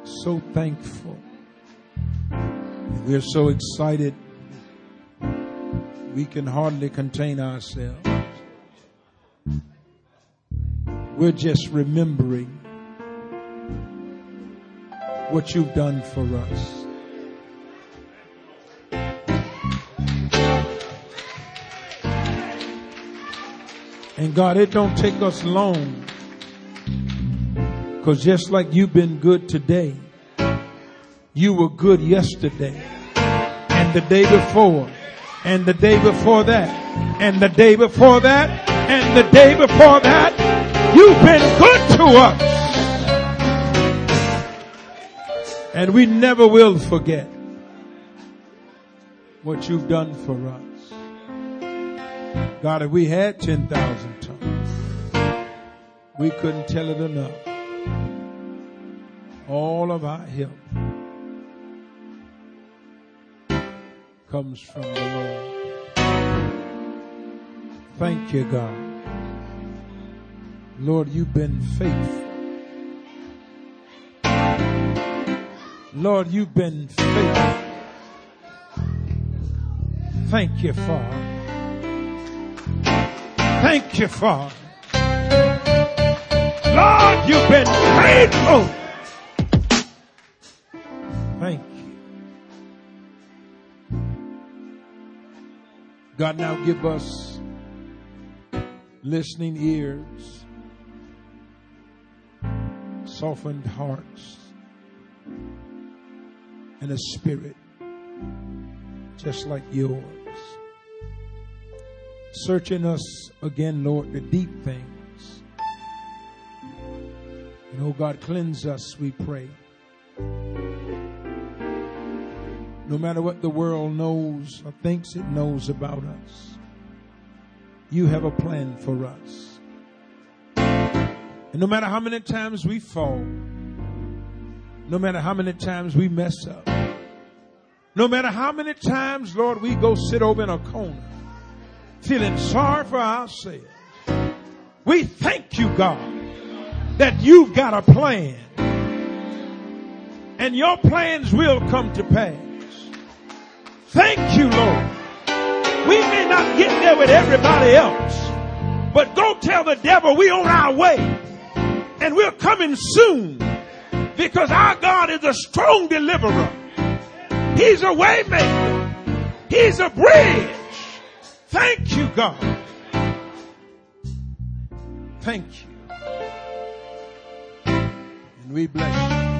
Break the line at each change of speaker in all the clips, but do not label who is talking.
So thankful. We're so excited. We can hardly contain ourselves. We're just remembering what you've done for us. And God, it don't take us long. Because just like you've been good today, you were good yesterday, and the day before, and the day before that, and the day before that, and the day before that. You've been good to us. And we never will forget what you've done for us. God, if we had 10,000 tongues, we couldn't tell it enough. All of our help comes from the Lord. Thank you, God. Lord, you've been faithful. Lord, you've been faithful. Thank you, Father. Thank you, Father. Lord, you've been faithful. Thank you. God, now give us listening ears, softened hearts, and a spirit just like yours. Searching us again, Lord, the deep things. And oh God, cleanse us, we pray. No matter what the world knows or thinks it knows about us, you have a plan for us. And no matter how many times we fall, no matter how many times we mess up, no matter how many times, Lord, we go sit over in a corner feeling sorry for ourselves, we thank you, God, that you've got a plan. And your plans will come to pass. Thank you, Lord. We may not get there with everybody else, but go tell the devil we on our way and we're coming soon, because our God is a strong deliverer. He's a way maker. He's a bridge. Thank you, God. Thank you. And we bless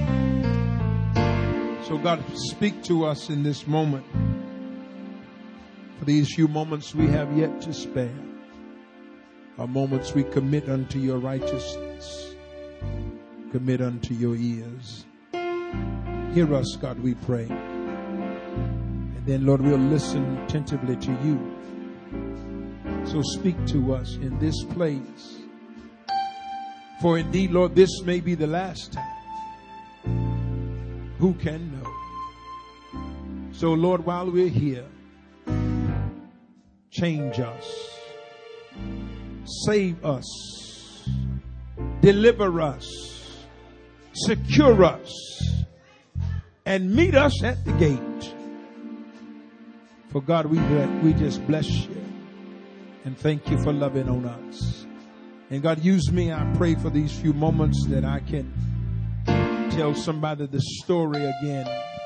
you. So God, speak to us in this moment. For these few moments we have yet to spare are moments we commit unto your righteousness, commit unto your ears. Hear us, God, we pray. And then, Lord, we'll listen attentively to you. So speak to us in this place. For indeed, Lord, this may be the last time. Who can know? So, Lord, while we're here, change us, save us, deliver us, secure us, and meet us at the gate. For God, we just bless you and thank you for loving on us. And God, use me, I pray, for these few moments that I can tell somebody the story again.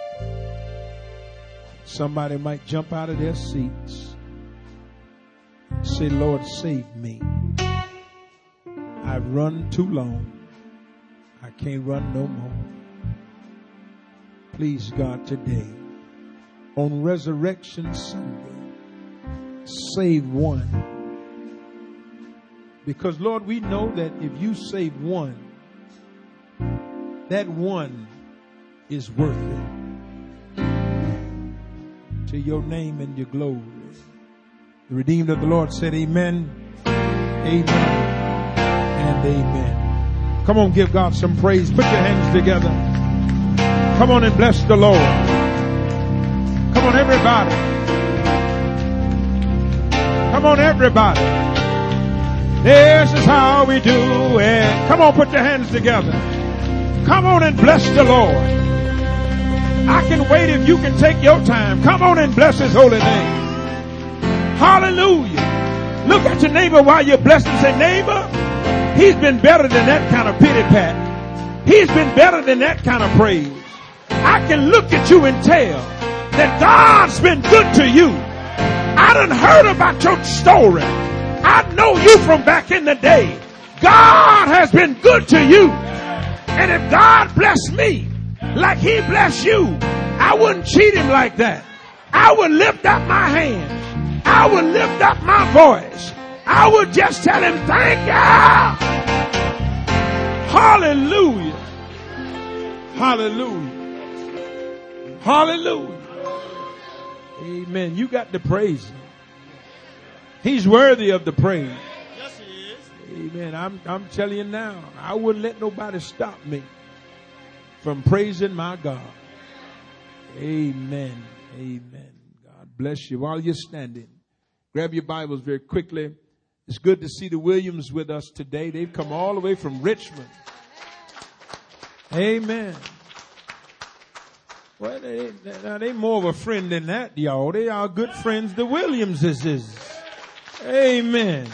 Somebody might jump out of their seats and say, Lord, save me. I've run too long. I can't run no more. Please, God, today, on Resurrection Sunday, save one. Because, Lord, we know that if you save one, that one is worth it. To your name and your glory. The redeemed of the Lord said amen, amen, and amen. Come on, give God some praise. Put your hands together. Come on and bless the Lord. Come on, everybody. Come on, everybody. This is how we do it. Come on, put your hands together. Come on and bless the Lord. I can wait if you can take your time. Come on and bless his holy name. Hallelujah. Look at your neighbor while you're blessed and say, neighbor, he's been better than that kind of pity pat. He's been better than that kind of praise. I can look at you and tell that God's been good to you. I done heard about your story. I know you from back in the day. God has been good to you. And if God blessed me like he blessed you, I wouldn't cheat him like that. I would lift up my hands. I would lift up my voice. I would just tell him, thank you. Hallelujah. Hallelujah. Hallelujah. Amen. You got to praise him. He's worthy of the praise.
Yes, he is.
Amen. I'm telling you now, I wouldn't let nobody stop me from praising my God. Amen. Amen. God bless you. While you're standing, grab your Bibles very quickly. It's good to see the Williams with us today. They've come all the way from Richmond. Amen. Well, they more of a friend than that, y'all. They are good friends. The Williamses is. Amen.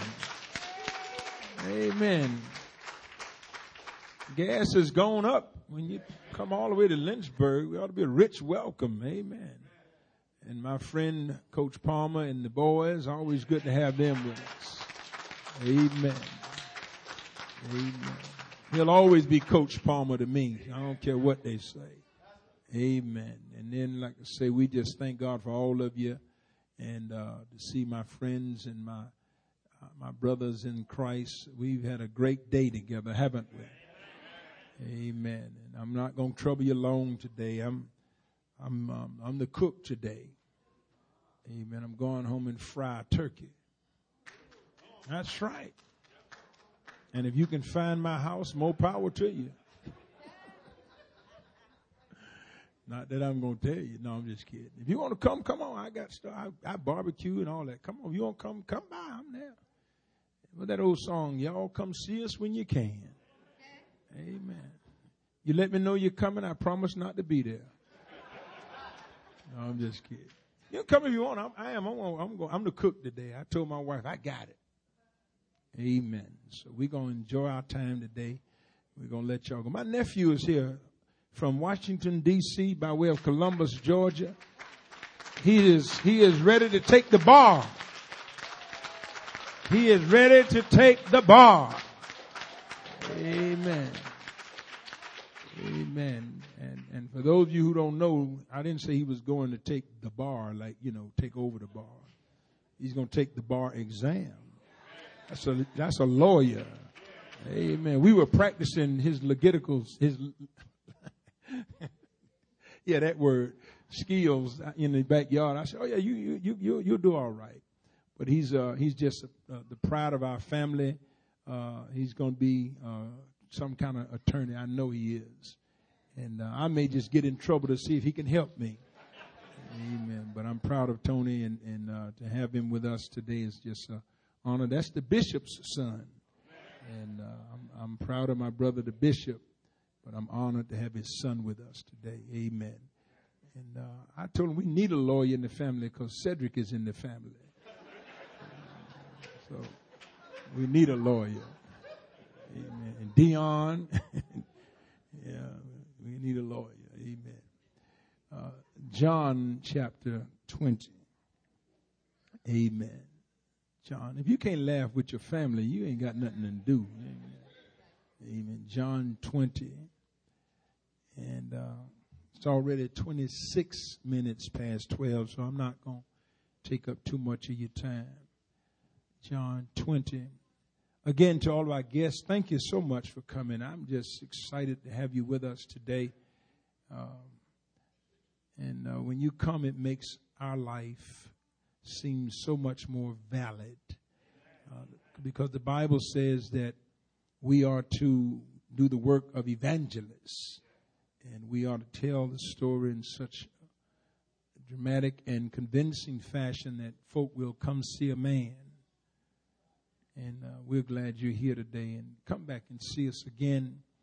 Amen. Gas has gone up. When you come all the way to Lynchburg, we ought to be a rich welcome. Amen. And my friend, Coach Palmer, and the boys, always good to have them with us. Amen. Amen. He'll always be Coach Palmer to me. I don't care what they say. Amen. And then, like I say, we just thank God for all of you. And to see my friends and my brothers in Christ, we've had a great day together, haven't we? Amen. And I'm not going to trouble you long today. I'm the cook today. Amen. I'm going home and fry turkey. That's right. And if you can find my house, more power to you. Not that I'm going to tell you. No, I'm just kidding. If you want to come on. I got stuff. I barbecue and all that. Come on. If you want to come by. I'm there. With that old song, y'all come see us when you can. Amen. You let me know you're coming. I promise not to be there. No, I'm just kidding. You can come if you want. I'm the cook today. I told my wife, I got it. Amen. So we're going to enjoy our time today. We're going to let y'all go. My nephew is here from Washington, D.C. by way of Columbus, Georgia. He is ready to take the bar. He is ready to take the bar. Amen. Amen. And for those of you who don't know, I didn't say he was going to take the bar, like, take over the bar. He's going to take the bar exam. That's a lawyer. Amen. We were practicing his legiticals, that word, skills in the backyard. I said, oh yeah, you'll do all right. But he's just the pride of our family. He's going to be some kind of attorney. I know he is. And I may just get in trouble to see if he can help me. Amen. But I'm proud of Tony, and to have him with us today is just an honor. That's the bishop's son. And I'm proud of my brother, the bishop. But I'm honored to have his son with us today. Amen. And I told him we need a lawyer in the family because Cedric is in the family. So we need a lawyer. Amen. And Dion, we need a lawyer. Amen. John chapter 20. Amen. John, if you can't laugh with your family, you ain't got nothing to do. Amen. Amen. John 20. And it's already 26 minutes past 12, so I'm not going to take up too much of your time. John 20. Again, to all of our guests, thank you so much for coming. I'm just excited to have you with us today. And when you come, it makes our life seem so much more valid. Because the Bible says that we are to do the work of evangelists. And we ought to tell the story in such a dramatic and convincing fashion that folk will come see a man. And we're glad you're here today. And come back and see us again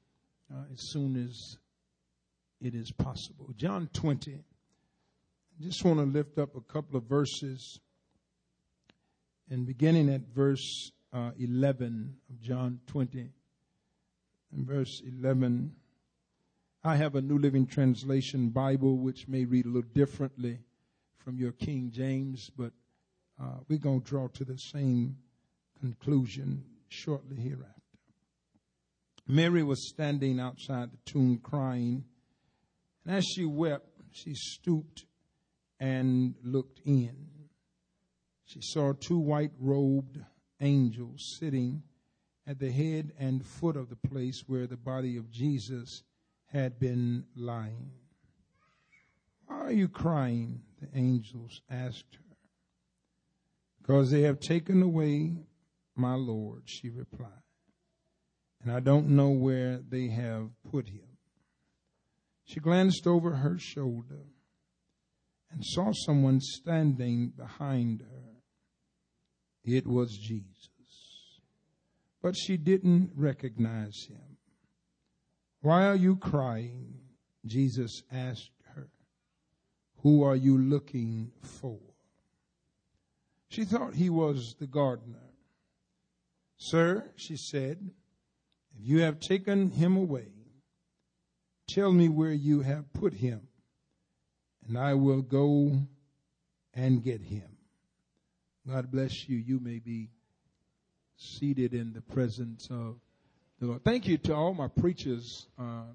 as soon as it is possible. John 20. I just want to lift up a couple of verses. And beginning at verse 11 of John 20. In verse 11, I have a New Living Translation Bible, which may read a little differently from your King James, but we're going to draw to the same conclusion shortly hereafter. Mary was standing outside the tomb crying, and as she wept, she stooped and looked in. She saw two white-robed angels sitting at the head and foot of the place where the body of Jesus had been lying. "Why are you crying?" the angels asked her. "Because they have taken away my Lord," she replied, "and I don't know where they have put him." She glanced over her shoulder and saw someone standing behind her. It was Jesus, but she didn't recognize him. "Why are you crying?" Jesus asked her. "Who are you looking for?" She thought he was the gardener. "Sir," she said, "if you have taken him away, tell me where you have put him, and I will go and get him." God bless you. You may be seated in the presence of the Lord. Thank you to all my preachers,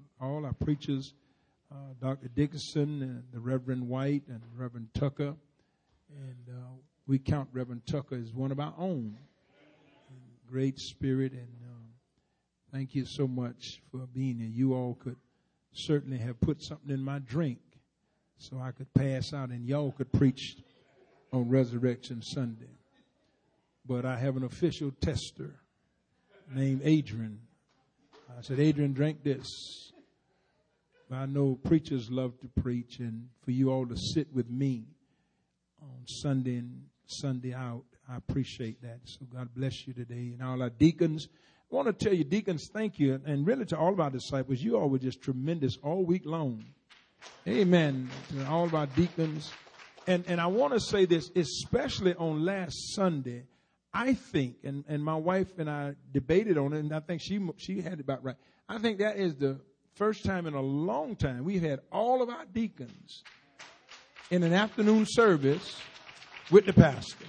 Dr. Dickinson and the Reverend White and Reverend Tucker. And we count Reverend Tucker as one of our own. Great spirit, and thank you so much for being here. You all could certainly have put something in my drink so I could pass out and y'all could preach on Resurrection Sunday. But I have an official tester named Adrian. I said, "Adrian, drink this." But I know preachers love to preach, and for you all to sit with me on Sunday and Sunday out, I appreciate that. So God bless you today. And all our deacons, I want to tell you, deacons, thank you. And really to all of our disciples, you all were just tremendous all week long. Amen. To all of our deacons. And I want to say this, especially on last Sunday, I think, and my wife and I debated on it, and I think she had it about right. I think that is the first time in a long time we've had all of our deacons in an afternoon service with the pastor.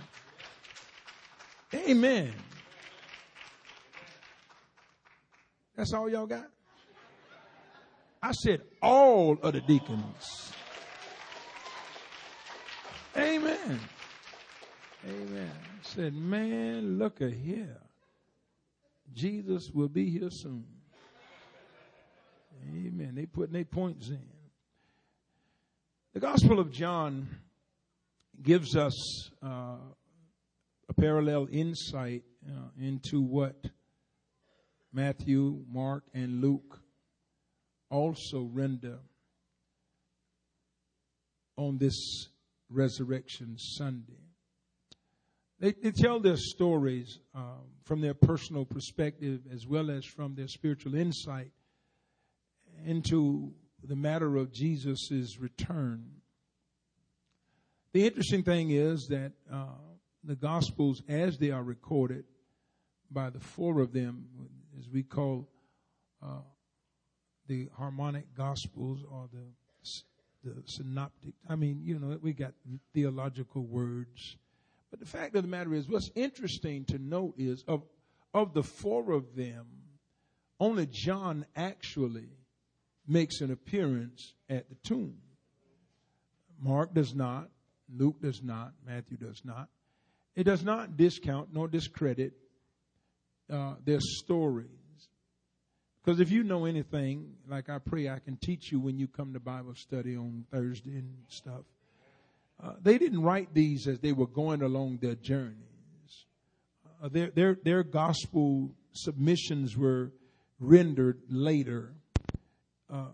Amen. That's all y'all got? I said all of the deacons. Amen. Amen. I said, man, look at here. Jesus will be here soon. Amen. They putting their points in. The Gospel of John gives us a parallel insight into what Matthew, Mark, and Luke also render on this Resurrection Sunday. They tell their stories from their personal perspective as well as from their spiritual insight into the matter of Jesus' return. The interesting thing is that the Gospels, as they are recorded by the four of them, as we call the harmonic Gospels or the synoptic. I mean, you know, we got theological words. But the fact of the matter is, what's interesting to note is of the four of them, only John actually makes an appearance at the tomb. Mark does not. Luke does not. Matthew does not. It does not discount nor discredit their stories. Because if you know anything, like I pray I can teach you when you come to Bible study on Thursday and stuff, they didn't write these as they were going along their journeys. Their gospel submissions were rendered later. The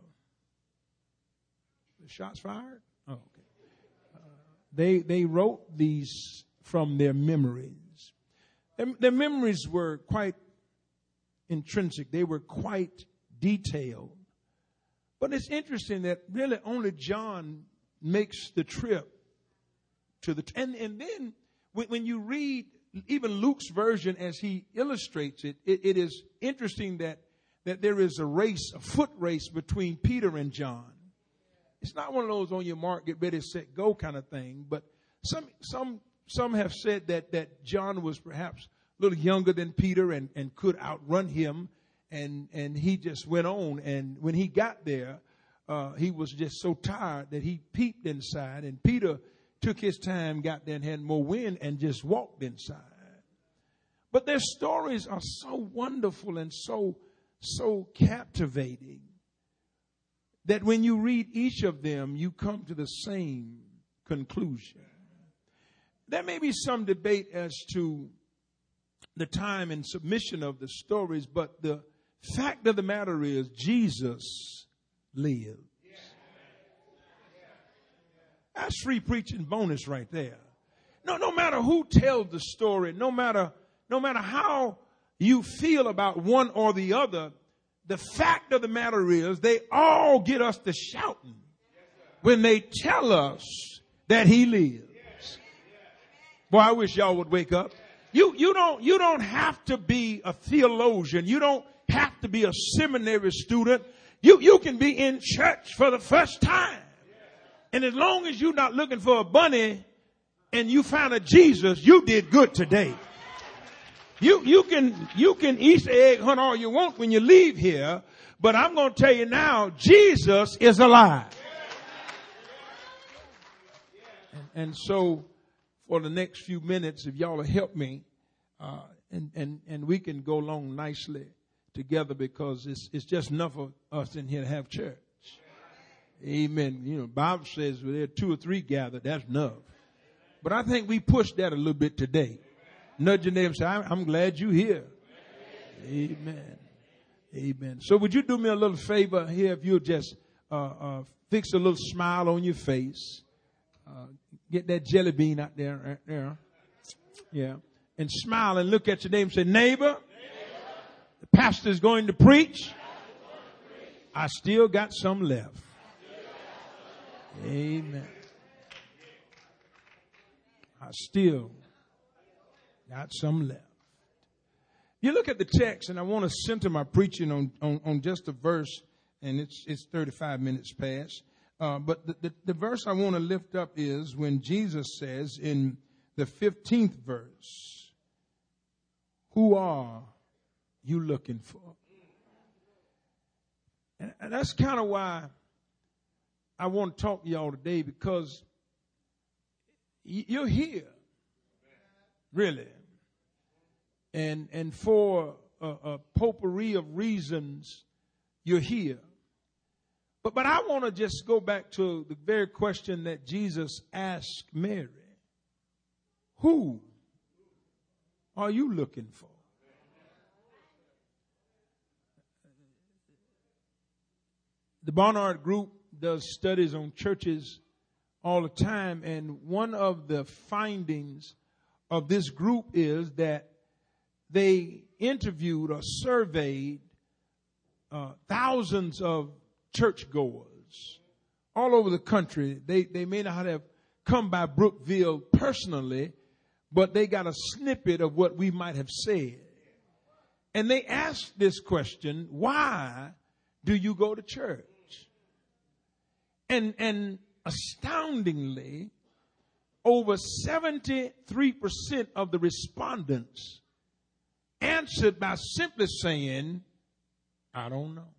shots fired? Oh, okay. They wrote these from their memories. Their memories were quite intrinsic. They were quite detailed. But it's interesting that really only John makes the trip to the, and then when you read even Luke's version as he illustrates it, it is interesting that there is a race, a foot race between Peter and John. It's not one of those on your mark, get ready, set, go kind of thing. But some have said that John was perhaps a little younger than Peter and could outrun him. And he just went on. And when he got there, he was just so tired that he peeped inside. And Peter took his time, got there and had more wind and just walked inside. But their stories are so wonderful and so captivating that when you read each of them, you come to the same conclusion. There may be some debate as to the time and submission of the stories, but the fact of the matter is Jesus lives. That's free preaching bonus right there. No matter who tells the story, no matter how you feel about one or the other, the fact of the matter is they all get us to shouting when they tell us that he lives. Boy, I wish y'all would wake up. You don't have to be a theologian. You don't have to be a seminary student. You can be in church for the first time. And as long as you're not looking for a bunny and you find a Jesus, you did good today. You can Easter egg hunt all you want when you leave here, but I'm going to tell you now, Jesus is alive. And so for the next few minutes, if y'all will help me, and we can go along nicely together because it's just enough of us in here to have church. Amen. You know, Bible says where there are 2 or 3 gathered, that's enough. But I think we pushed that a little bit today. Nudge your neighbor and say, I'm glad you're here. Amen. Amen. So would you do me a little favor here if you'll just fix a little smile on your face. Get that jelly bean out there. Right there. Yeah. And smile and look at your neighbor and say, neighbor, the pastor's going to preach. I still got some left. Amen. I still got some left. You look at the text, and I want to center my preaching on just a verse, and it's 35 minutes past. But the verse I want to lift up is when Jesus says in the 15th verse, who are you looking for? And that's kind of why I want to talk to y'all today, because you're here, really. And for a potpourri of reasons, you're here. But I want to just go back to the very question that Jesus asked Mary. Who are you looking for? The Barnard Group does studies on churches all the time, and one of the findings of this group is that they interviewed or surveyed thousands of churchgoers all over the country. They may not have come by Brookville personally, but they got a snippet of what we might have said. And they asked this question, why do you go to church? And astoundingly, over 73% of the respondents answered by simply saying, I don't know.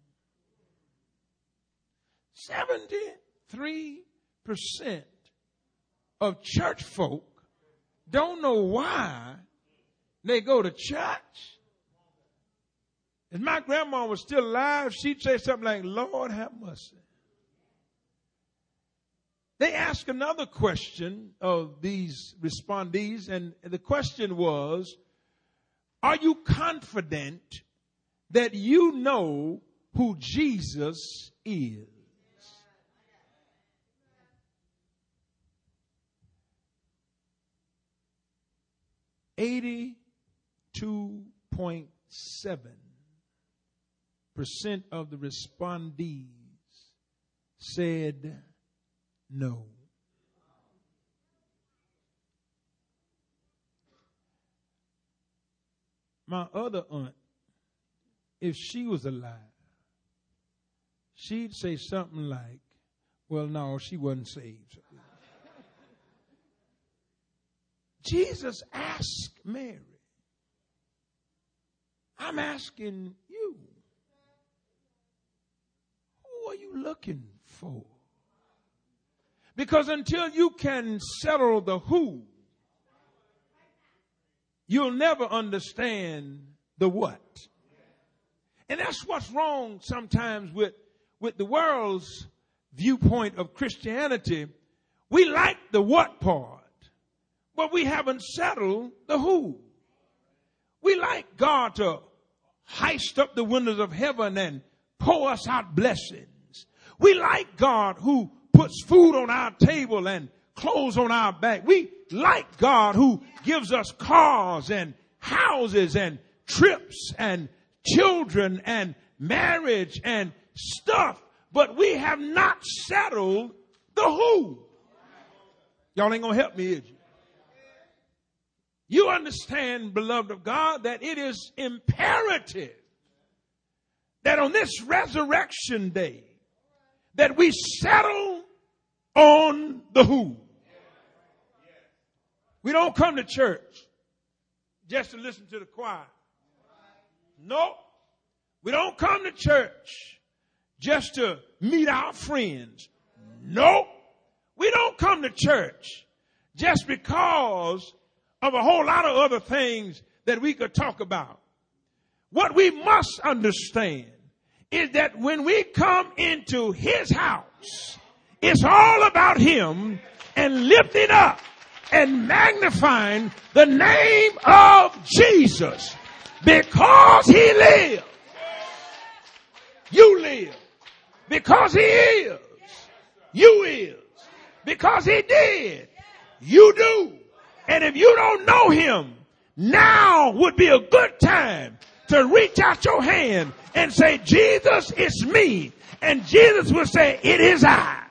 73% of church folk don't know why they go to church. If my grandma was still alive, she'd say something like, Lord have mercy. They asked another question of these respondees, and the question was, are you confident that you know who Jesus is? %82.7% of the respondees said no. My other aunt, if she was alive, she'd say something like, well, no, she wasn't saved. Jesus asked Mary, I'm asking you, who are you looking for? Because until you can settle the who, you'll never understand the what. And that's what's wrong sometimes with the world's viewpoint of Christianity. We like the what part, but we haven't settled the who. We like God to heist up the windows of heaven and pour us out blessings. We like God who puts food on our table and clothes on our back. We like God who gives us cars and houses and trips and children and marriage and stuff, but we have not settled the who. Y'all ain't gonna help me, is you? You understand, beloved of God, that it is imperative that on this resurrection day that we settle on the who. We don't come to church just to listen to the choir. No, we don't come to church just to meet our friends. No, we don't come to church just because of a whole lot of other things that we could talk about. What we must understand is that when we come into his house, it's all about him and lifting up and magnifying the name of Jesus. Because he lives, you live. Because he is, you is. Because he did, you do. And if you don't know him, now would be a good time to reach out your hand and say, Jesus, it's me. And Jesus will say, it is I.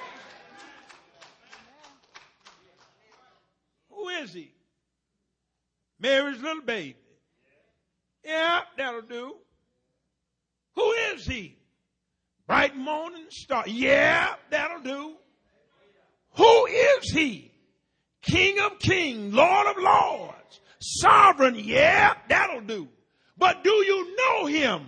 Who is he? Mary's little baby. Yeah, that'll do. Who is he? Bright morning star. Yeah, that'll do. Who is he? King of kings, Lord of lords, sovereign. Yeah, that'll do. But do you know him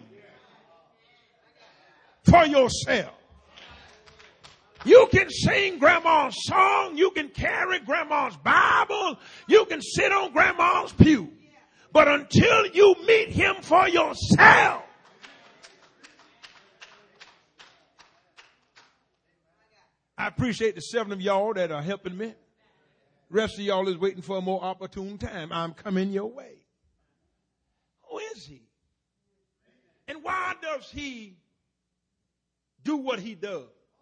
for yourself? You can sing grandma's song. You can carry grandma's Bible. You can sit on grandma's pew. But until you meet him for yourself, I appreciate the 7 of y'all that are helping me. The rest of y'all is waiting for a more opportune time. I'm coming your way. Who is he? And why does he do what he does?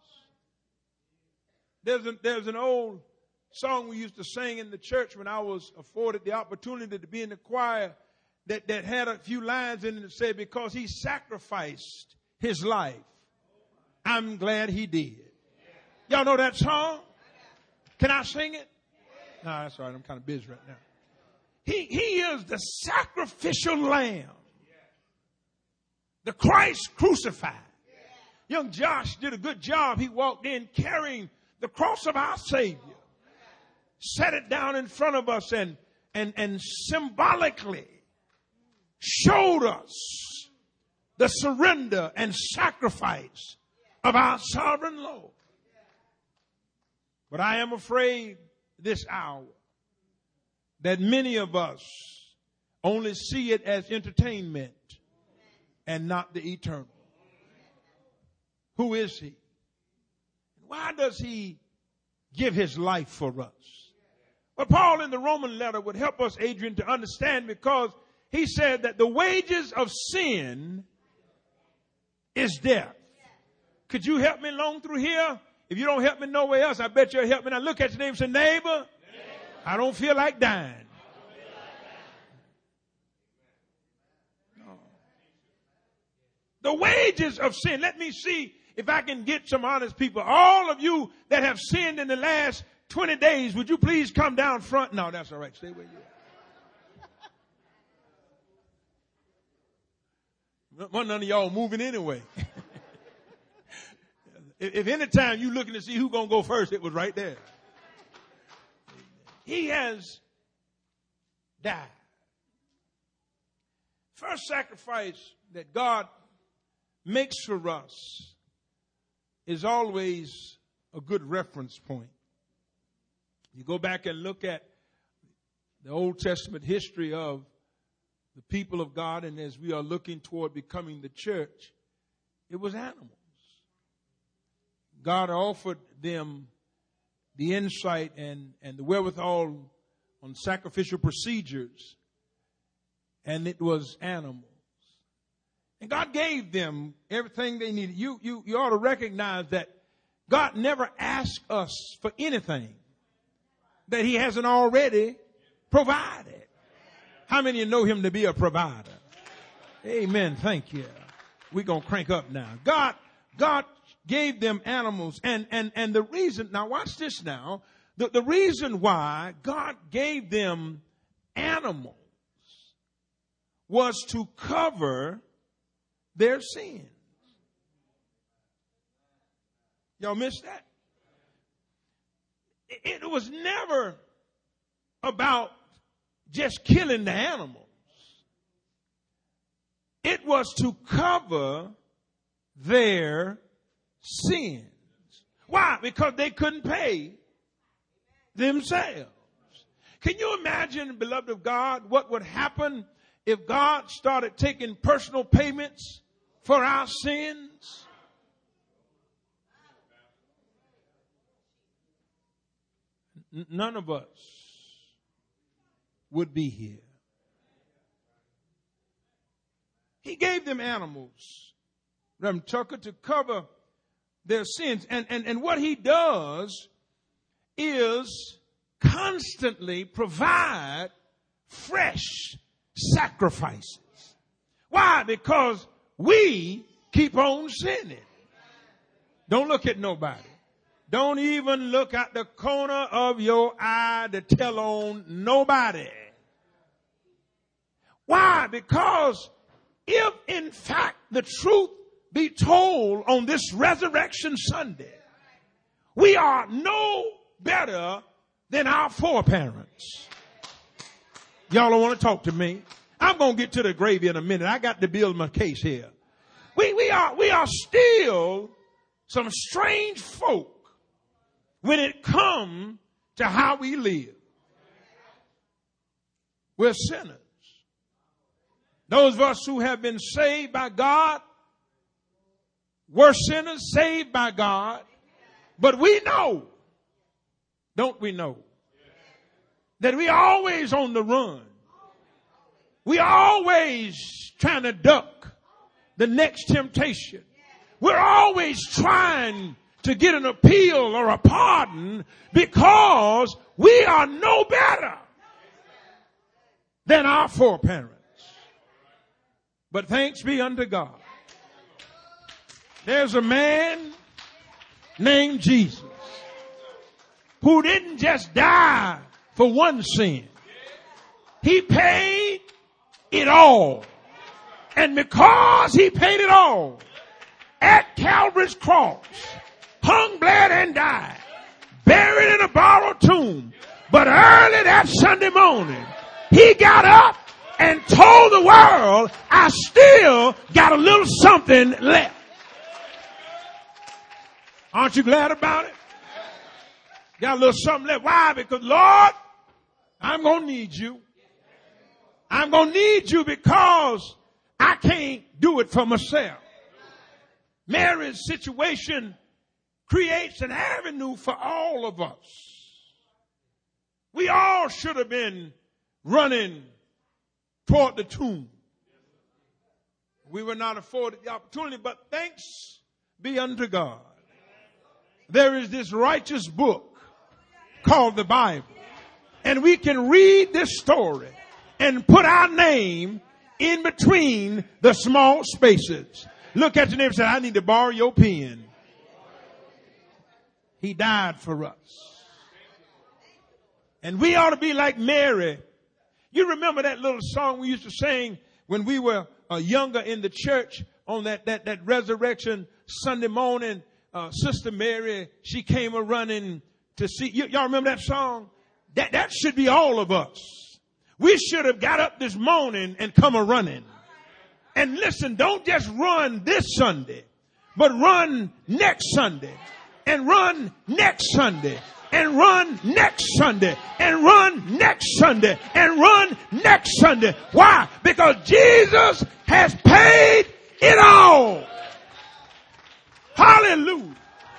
There's an old song we used to sing in the church when I was afforded the opportunity to be in the choir that had a few lines in it that said, because he sacrificed his life, I'm glad he did. Y'all know that song? Can I sing it? No, that's all right. I'm kind of busy right now. He is the sacrificial lamb. The Christ crucified. Young Josh did a good job. He walked in carrying the cross of our Savior. Set it down in front of us and symbolically showed us the surrender and sacrifice of our sovereign Lord. But I am afraid this hour that many of us only see it as entertainment and not the eternal. Who is he? Why does he give his life for us? Well, Paul in the Roman letter would help us, Adrian, to understand, because he said that the wages of sin is death. Could you help me along through here? If you don't help me nowhere else, I bet you'll help me. Now look at your neighbor and say, neighbor, I don't feel like dying. No. The wages of sin. Let me see if I can get some honest people. All of you that have sinned in the last 20 days, would you please come down front? No, that's all right. Stay where you are. None of y'all moving anyway. If any time you looking to see who's going to go first, it was right there. He has died. First sacrifice that God makes for us is always a good reference point. You go back and look at the Old Testament history of the people of God, and as we are looking toward becoming the church, it was animals. God offered them the insight and the wherewithal on sacrificial procedures, and it was animals. And God gave them everything they needed. You ought to recognize that God never asked us for anything that he hasn't already provided. How many of you know him to be a provider? Amen. Thank you. We're going to crank up now. God gave them animals. And the reason, now watch this now. The reason why God gave them animals was to cover their sins. Y'all missed that? It was never about just killing the animals. It was to cover their sins. Why? Because they couldn't pay themselves. Can you imagine, beloved of God, what would happen if God started taking personal payments for our sins? None of us would be here. He gave them animals, Reverend Tucker, to cover their sins. And what he does is constantly provide fresh sacrifices. Why? Because we keep on sinning. Don't look at nobody. Don't even look at the corner of your eye to tell on nobody. Why? Because if in fact the truth be told on this Resurrection Sunday, we are no better than our foreparents. Y'all don't want to talk to me. I'm going to get to the grave in a minute. I got to build my case here. We are still some strange folk when it comes to how we live. We're sinners. Those of us who have been saved by God, we're sinners saved by God. But we know, don't we know, that we are always on the run. We are always trying to duck the next temptation. We're always trying to get an appeal or a pardon because we are no better than our foreparents. But thanks be unto God. There's a man named Jesus who didn't just die for one sin. He paid it all. And because he paid it all at Calvary's cross, hung, bled, and died, buried in a borrowed tomb. But early that Sunday morning, he got up and told the world, I still got a little something left. Aren't you glad about it? Got a little something left. Why? Because, Lord, I'm going to need you. I'm going to need you because I can't do it for myself. Mary's situation creates an avenue for all of us. We all should have been running toward the tomb. We were not afforded the opportunity, but thanks be unto God. There is this righteous book called the Bible. And we can read this story and put our name in between the small spaces. Look at your neighbor and say, I need to borrow your pen. He died for us. And we ought to be like Mary. You remember that little song we used to sing when we were younger in the church on that resurrection Sunday morning? Sister Mary, she came a-running to see. Y'all remember that song? That should be all of us. We should have got up this morning and come a-running. And listen, don't just run this Sunday, but run next Sunday, and run next Sunday, and run next Sunday, and run next Sunday, and run next Sunday. Why? Because Jesus has paid it all. Hallelujah.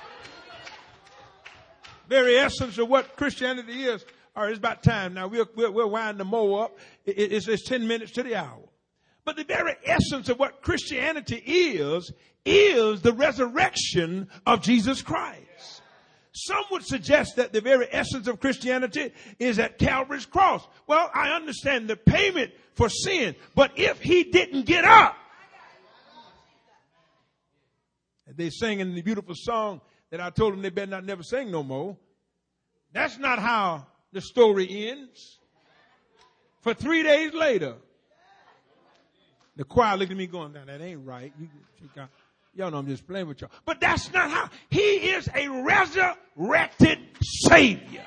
Very essence of what Christianity is. All right, it's about time now. We'll wind the mow up. It's 10 minutes to the hour. But the very essence of what Christianity is the resurrection of Jesus Christ. Some would suggest that the very essence of Christianity is at Calvary's cross. Well, I understand the payment for sin, but if he didn't get up, they sing in the beautiful song that I told them they better not never sing no more. That's not how the story ends. For 3 days later, the choir looked at me going, "Now that ain't right. Y'all know I'm just playing with y'all." But that's not how. He is a resurrected Savior.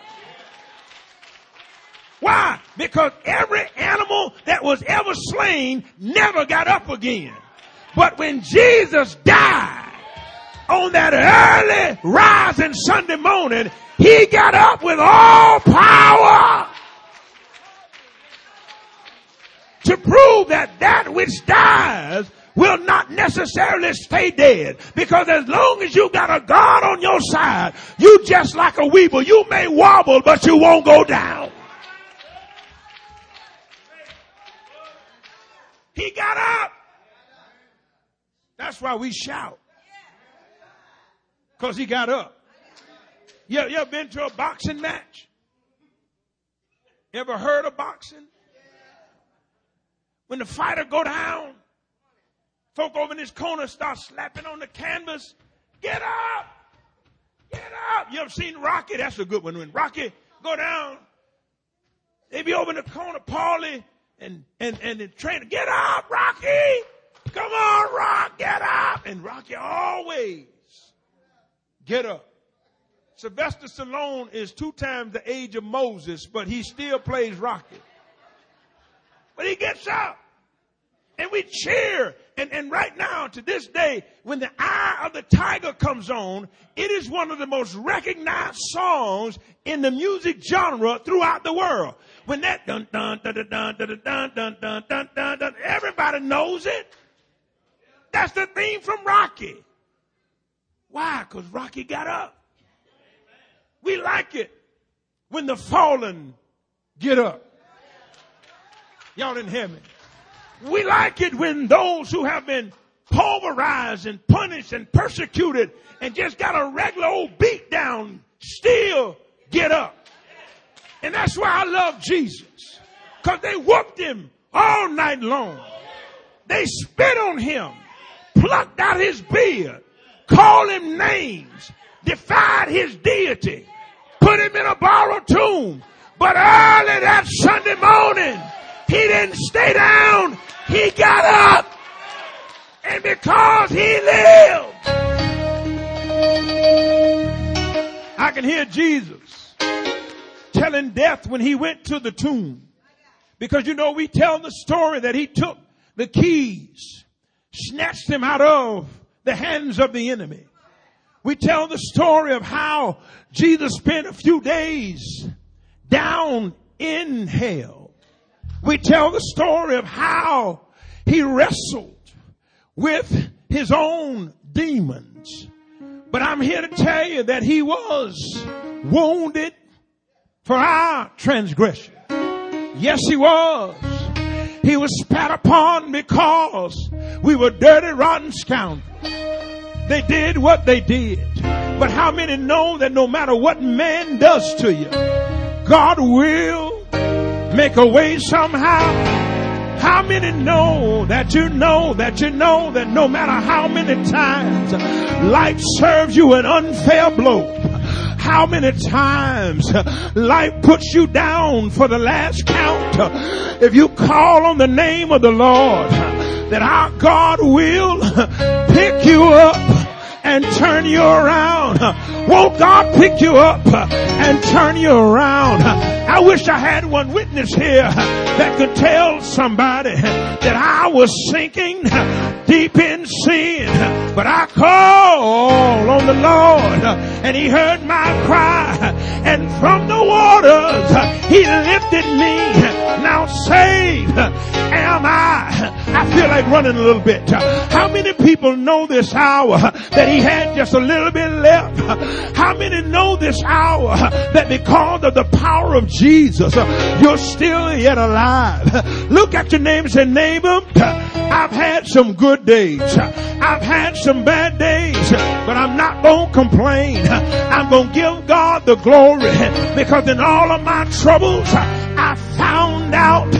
Why? Because every animal that was ever slain never got up again. But when Jesus died on that early rising Sunday morning, he got up with all power to prove that which dies will not necessarily stay dead. Because as long as you got a God on your side, you just like a weeble. You may wobble, but you won't go down. He got up. That's why we shout. Because he got up. You ever been to a boxing match? Ever heard of boxing? When the fighter go down, folk over in this corner start slapping on the canvas. Get up! Get up! You ever seen Rocky? That's a good one. When Rocky go down, they be over in the corner, Paulie and the trainer. Get up, Rocky! Come on, Rock, get up! And Rocky always get up. Sylvester Stallone is 2 times the age of Moses, but he still plays Rocky. But he gets up. And we cheer. And right now, to this day, when the Eye of the Tiger comes on, it is one of the most recognized songs in the music genre throughout the world. When that dun dun dun dun dun dun dun dun dun dun dun dun, everybody knows it. That's the theme from Rocky. Why? Because Rocky got up. We like it when the fallen get up. Y'all didn't hear me. We like it when those who have been pulverized and punished and persecuted and just got a regular old beat down still get up. And that's why I love Jesus. Because they whooped him all night long. They spit on him, plucked out his beard, called him names, defied his deity, put him in a borrowed tomb. But early that Sunday morning, he didn't stay down. He got up. And because he lived, I can hear Jesus telling death when he went to the tomb. Because you know, we tell the story that he took the keys, snatched them out of the hands of the enemy. We tell the story of how Jesus spent a few days down in hell. We tell the story of how he wrestled with his own demons. But I'm here to tell you that he was wounded for our transgression. Yes, he was. He was spat upon because we were dirty, rotten scoundrels. They did what they did. But how many know that no matter what man does to you, God will make a way somehow? How many know that you know that no matter how many times life serves you an unfair blow, how many times life puts you down for the last count, if you call on the name of the Lord, that our God will pick you up and turn you around? Won't God pick you up and turn you around? I wish I had one witness here that could tell somebody that I was sinking deep in sin, but I called on the Lord and he heard my cry, and from the waters he lifted me. Now saved am I feel like running a little bit. How many people know this hour that he had just a little bit left? How many know this hour that because of the power of Jesus, you're still yet alive? Look at your neighbor and say, neighbor, I've had some good days. I've had some bad days, but I'm not going to complain. I'm going to give God the glory, because in all of my troubles, I found out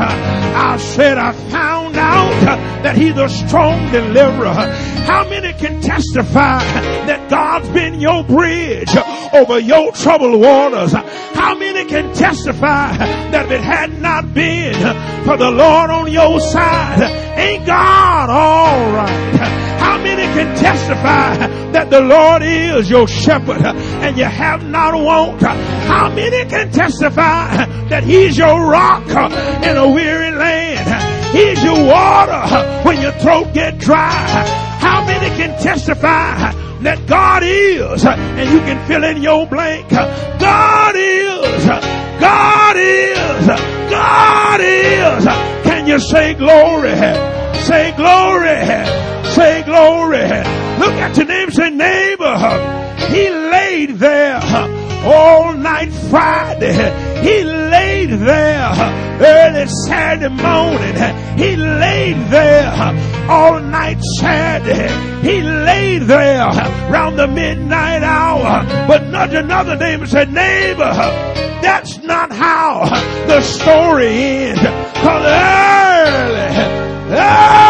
that he's a strong deliverer. How many can testify that God's been your bridge over your troubled waters? How many can testify that if it had not been for the Lord on your side, ain't God all right? How many can testify that the Lord is your shepherd and you have not want? How many can testify that he's your rock in a weary land? He's your water when your throat get dry. How many can testify that God is, and you can fill in your blank? God is, God is, God is. Can you say glory? Say glory. Say glory. Look at your neighbor and say, neighbor, he laid there all night Friday. He laid there early Saturday morning. He laid there all night Saturday. He laid there around the midnight hour. But nudge another neighbor and say, neighbor, that's not how the story ends. 'Cause early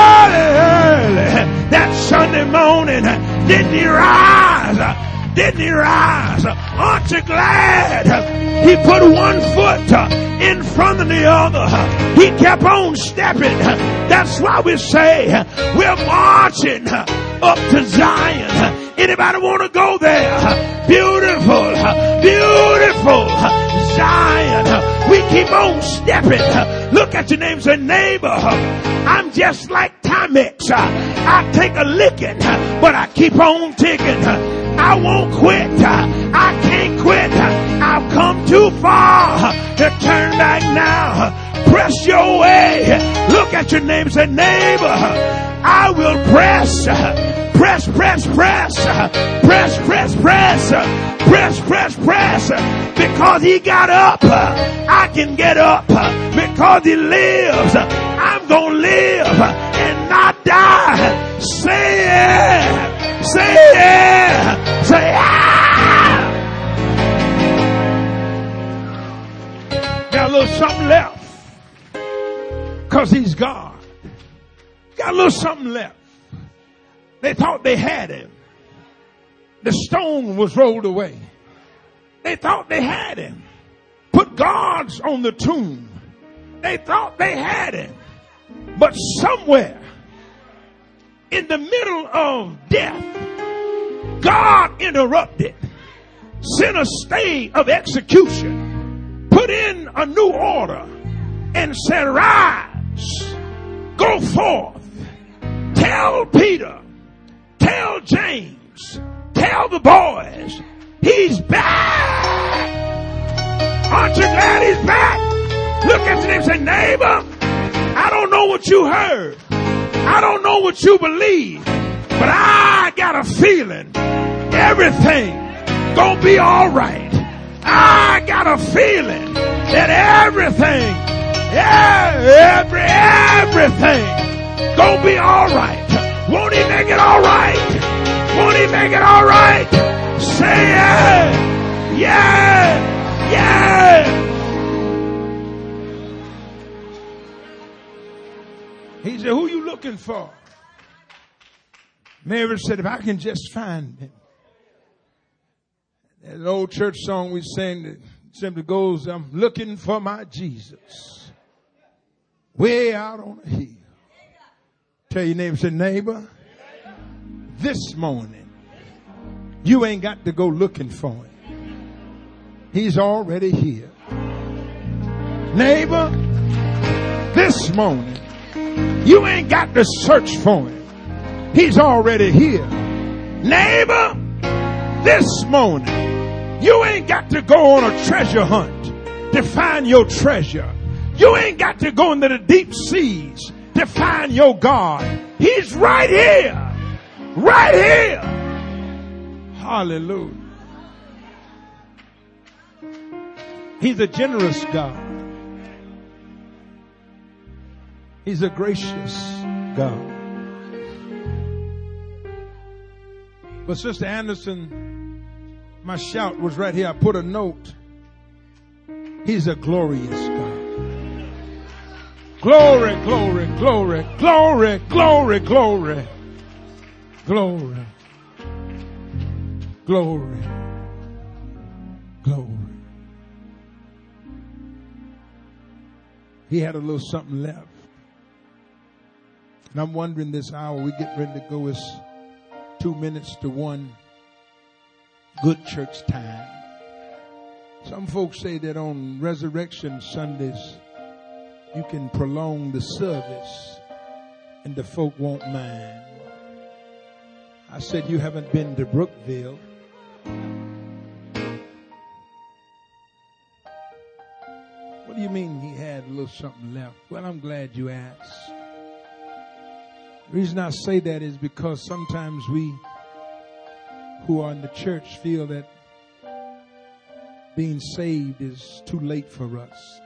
that Sunday morning, didn't he rise? Didn't he rise? Aren't you glad he put one foot in front of the other? He kept on stepping. That's why we say we're marching up to Zion. Anybody want to go there? Beautiful, beautiful Zion. We keep on stepping. Look at your neighbor and say, neighbor, I'm just like Timex. I take a licking, but I keep on ticking. I won't quit. I can't quit. I've come too far to turn back now. Press your way. Look at your neighbor and say, neighbor, I will press. Press, press, press. Press, press, press. Press, press, press. Because he got up, I can get up. Because he lives, I'm going to live and not die. Say it. Say it. Say ah. Got a little something left. Because he's God. Got a little something left. They thought they had him. The stone was rolled away. They thought they had him. Put guards on the tomb. They thought they had him. But somewhere in the middle of death, God interrupted, sent a stay of execution, put in a new order, and said, rise, go forth, tell Peter, tell James, tell the boys, he's back. Aren't you glad he's back? Look at your neighbor and say, neighbor, I don't know what you heard. I don't know what you believe. But I got a feeling everything gonna be all right. I got a feeling that everything gonna be all right. Won't he make it all right? Won't he make it all right? Say it. Yeah. Yeah. looking for. Mary said, if I can just find him. That old church song we sang that simply goes, I'm looking for my Jesus. Way out on the hill. Tell your neighbor, say, neighbor, this morning, you ain't got to go looking for him. He's already here. Neighbor, this morning, you ain't got to search for him. He's already here. Neighbor, this morning, you ain't got to go on a treasure hunt to find your treasure. You ain't got to go into the deep seas to find your God. He's right here. Right here. Hallelujah. He's a generous God. He's a gracious God. But Sister Anderson, my shout was right here. I put a note. He's a glorious God. Glory, glory, glory, glory, glory, glory, glory, glory, glory. He had a little something left. And I'm wondering this hour, we get ready to go. It's 2 minutes to 1. Good church time. Some folks say that on Resurrection Sundays, you can prolong the service and the folk won't mind. I said, you haven't been to Brookville. What do you mean he had a little something left? Well, I'm glad you asked. The reason I say that is because sometimes we who are in the church feel that being saved is too late for us.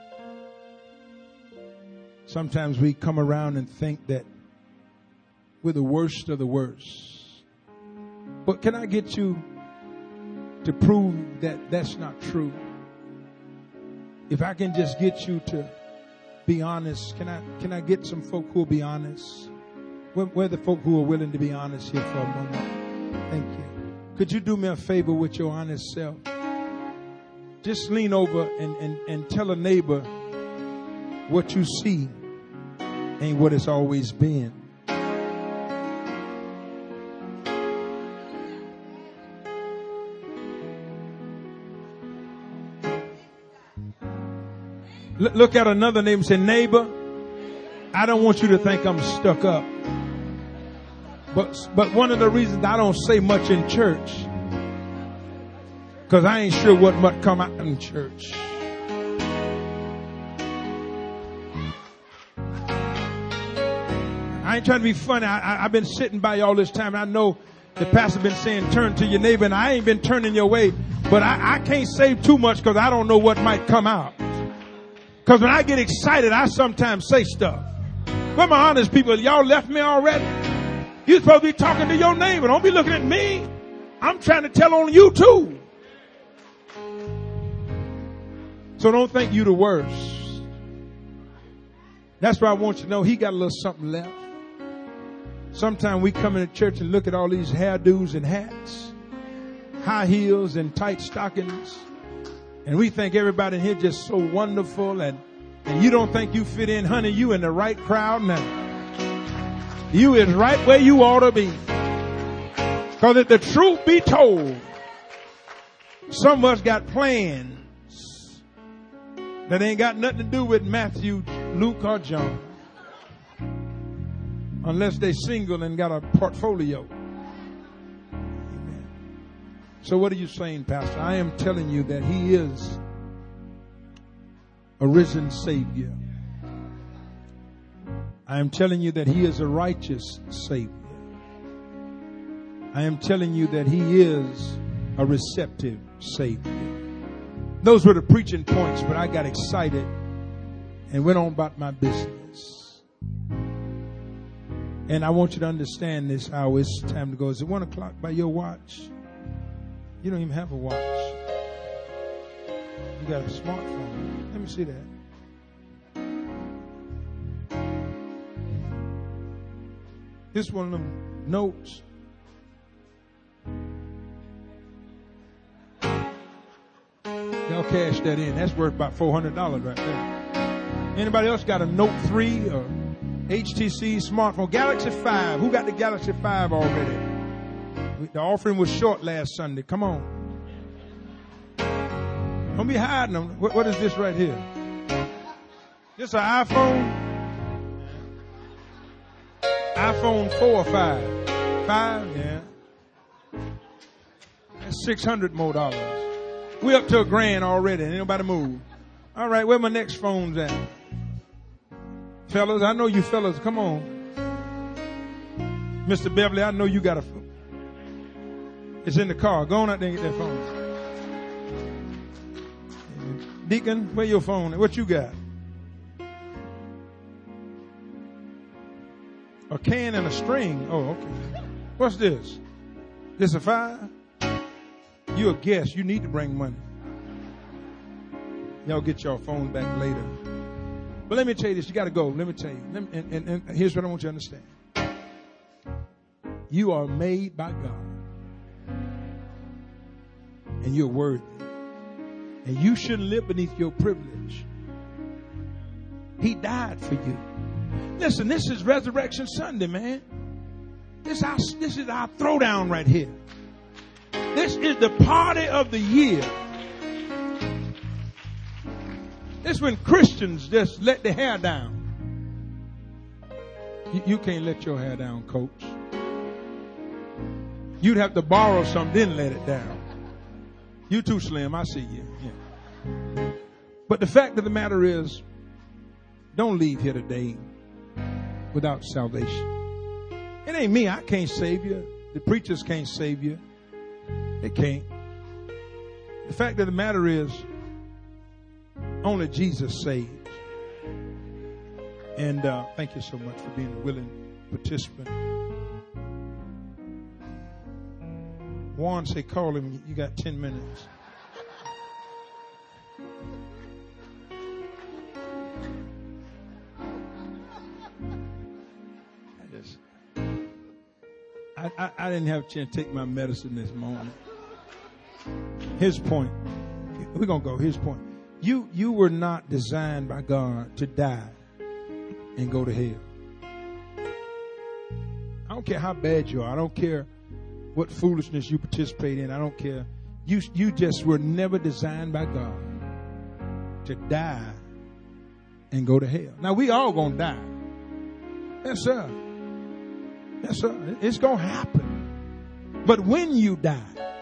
Sometimes we come around and think that we're the worst of the worst. But can I get you to prove that that's not true? If I can just get you to be honest, can I get some folk who will be honest? Where are the folk who are willing to be honest here for a moment? Thank you. Could you do me a favor with your honest self? Just lean over and tell a neighbor what you see ain't what it's always been. Look at another neighbor and say, neighbor, I don't want you to think I'm stuck up. But one of the reasons I don't say much in church, because I ain't sure what might come out in church. I ain't trying to be funny. I've been sitting by you all this time. I know the pastor been saying turn to your neighbor, and I ain't been turning your way. But I can't say too much because I don't know what might come out. Because when I get excited, I sometimes say stuff. But my honest people, y'all left me already. You're supposed to be talking to your neighbor. Don't be looking at me. I'm trying to tell on you too. So don't think you the worst. That's why I want you to know he got a little something left. Sometimes we come into church and look at all these hairdos and hats, high heels and tight stockings. And we think everybody in here just so wonderful, and you don't think you fit in. Honey, you in the right crowd now. You is right where you ought to be. Because if the truth be told, some of us got plans that ain't got nothing to do with Matthew, Luke, or John. Unless they single and got a portfolio. Amen. So what are you saying, Pastor? I am telling you that he is a risen Savior. I am telling you that he is a righteous Savior. I am telling you that he is a receptive Savior. Those were the preaching points, but I got excited and went on about my business. And I want you to understand this hour. It's time to go. Is it 1 o'clock by your watch? You don't even have a watch. You got a smartphone. Let me see that. This one of them notes. Y'all cash that in. That's worth about $400 right there. Anybody else got a Note 3 or HTC smartphone? Galaxy 5. Who got the Galaxy 5 already? The offering was short last Sunday. Come on. Don't be hiding them. What is this right here? This an iPhone? iPhone 4 or 5? 5? Yeah. That's $600 more. We up to $1,000 already. Ain't nobody move. All right, where my next phone's at? Fellas, I know you fellas. Come on. Mr. Beverly, I know you got a phone. It's in the car. Go on out there and get that phone. Deacon, where your phone? What you got? A can and a string. Oh, okay. What's this? This a 5? You a guest. You need to bring money. Y'all get your phone back later. But let me tell you this. You got to go. Let me tell you. And here's what I want you to understand. You are made by God. And you're worthy. And you shouldn't live beneath your privilege. He died for you. Listen, this is Resurrection Sunday, man. This is our throwdown right here. This is the party of the year. This is when Christians just let their hair down. You can't let your hair down, coach. You'd have to borrow some, then let it down. You too slim, I see you. Yeah. But the fact of the matter is, don't leave here today without salvation. It ain't me. I can't save you. The preachers can't save you. They can't. The fact of the matter is, only Jesus saves. And thank you so much for being a willing participant. Juan say, call him. You got 10 minutes. I didn't have a chance to take my medicine this morning. His point. We're going to go. His point. You were not designed by God to die and go to hell. I don't care how bad you are. I don't care what foolishness you participate in. I don't care. You just were never designed by God to die and go to hell. Now, we all going to die. Yes, sir. Yes, sir. It's going to happen. But when you die,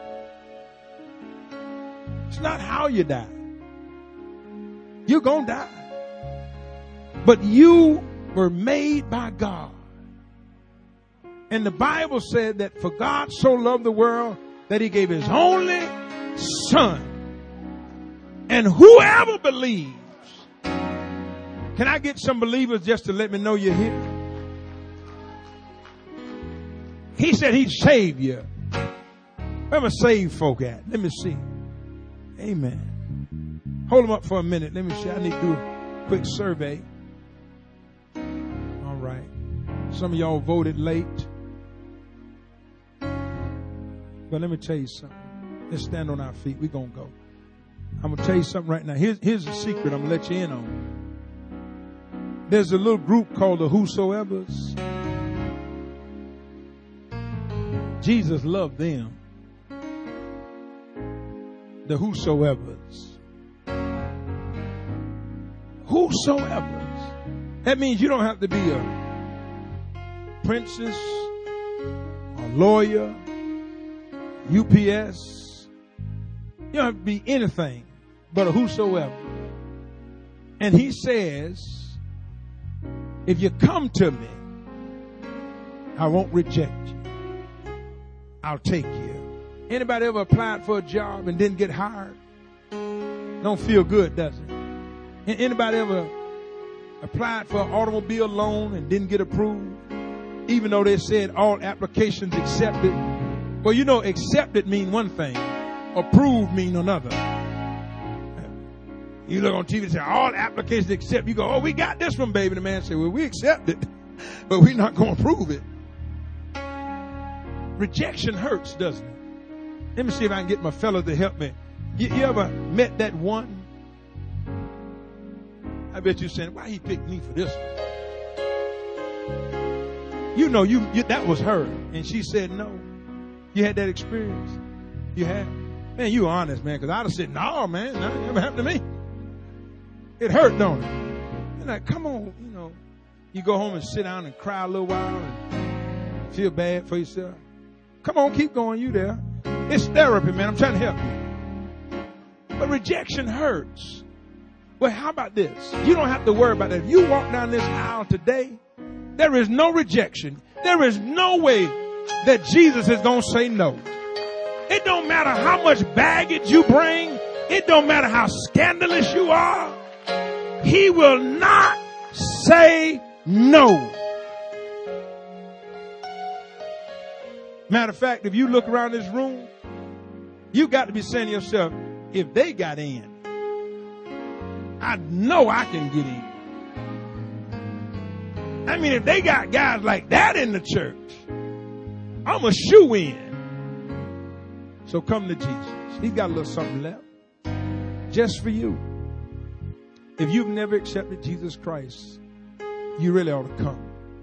it's not how you die. You're going to die. But you were made by God. And the Bible said that for God so loved the world that he gave his only son. And whoever believes. Can I get some believers just to let me know you're here? He said he'd save you. Where my saved folk at? Let me see. Amen. Hold them up for a minute. Let me see. I need to do a quick survey. All right. Some of y'all voted late. But let me tell you something. Let's stand on our feet. We're going to go. I'm going to tell you something right now. Here's a secret I'm going to let you in on. There's a little group called the Whosoevers. Jesus loved them. The Whosoevers. Whosoevers. That means you don't have to be a princess, a lawyer, UPS. You don't have to be anything but a whosoever. And he says, if you come to me, I won't reject you. I'll take you. Anybody ever applied for a job and didn't get hired? Don't feel good, does it? Anybody ever applied for an automobile loan and didn't get approved? Even though they said all applications accepted. Well, you know, accepted mean one thing. Approved mean another. You look on TV and say, all applications accept. You go, oh, we got this one, baby. The man say, well, we accept it, but we're not going to approve it. rejection hurts, doesn't it? Let me see if I can get my fellow to help me. You ever met that one? I bet you're saying, why he picked me for this one? You know, that was her. And she said no. You had that experience? You have? Man, you honest, man, because I'd have said, no, man, that never happened to me. It hurt, don't it? And like, come on, you know. You go home and sit down and cry a little while and feel bad for yourself. Come on, keep going, you there. It's therapy, man. I'm trying to help you. But rejection hurts. Well, how about this? You don't have to worry about that. If you walk down this aisle today, there is no rejection. There is no way that Jesus is going to say no. It don't matter how much baggage you bring. It don't matter how scandalous you are. He will not say no. Matter of fact, if you look around this room, you got to be saying to yourself, if they got in, I know I can get in. I mean, if they got guys like that in the church, I'm a shoe in. So come to Jesus. He's got a little something left just for you. If you've never accepted Jesus Christ, you really ought to come.